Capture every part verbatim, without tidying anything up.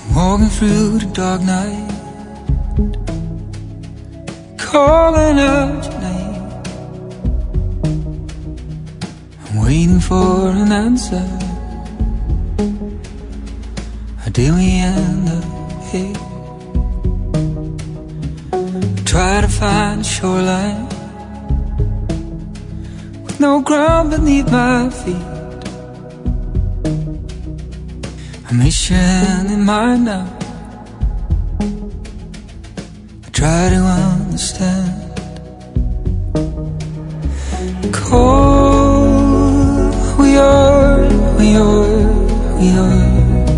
Walking through the dark night, calling out your name. I'm waiting for an answer. How did we end up here? Try to find a shoreline with no ground beneath my feet. I miss your hand in mine now. I try to understand. Cold, we are, we are, we are.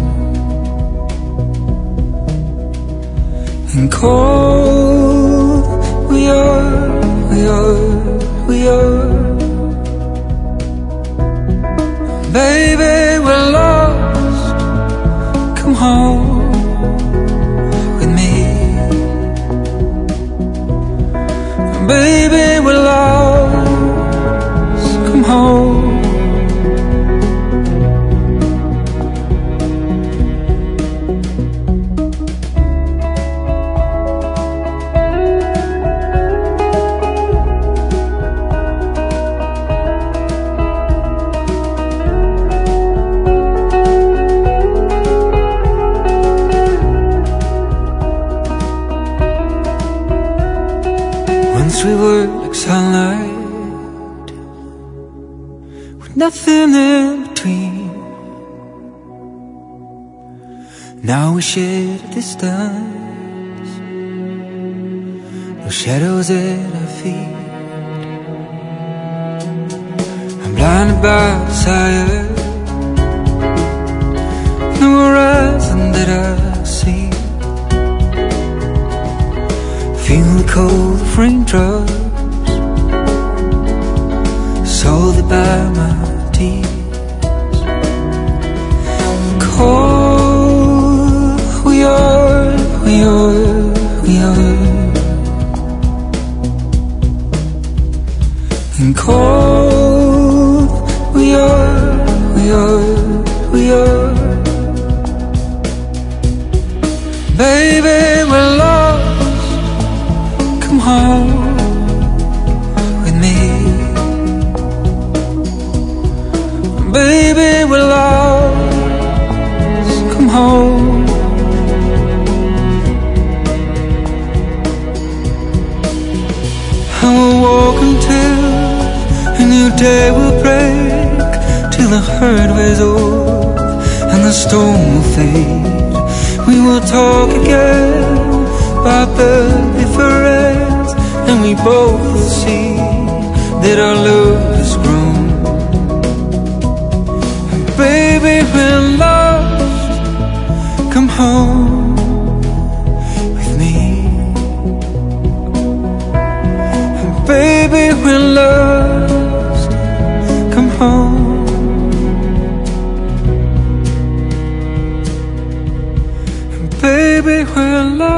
And cold, we are, we are, we are. Baby, we're lost. Come home with me. Baby, we're lost. Come home. Once we were like sunlight, with nothing in between. Now we share a distance, no shadows at our feet. I'm blinded by desire, no horizon that I see. Feel the cold of raindrops salted by my tears. Cold, we are, we are, we are. And cold, we are, we are, we are. Baby, we're lost. Come home with me. Baby, we're lost. Come home. I will walk until a new day will break, till the hurt wears off and the storm will fade. We will talk again about the difference, and we both will see that our love has grown. And baby, we're lost. Come home with me. And baby, we're lost. Come home. And baby, we're lost.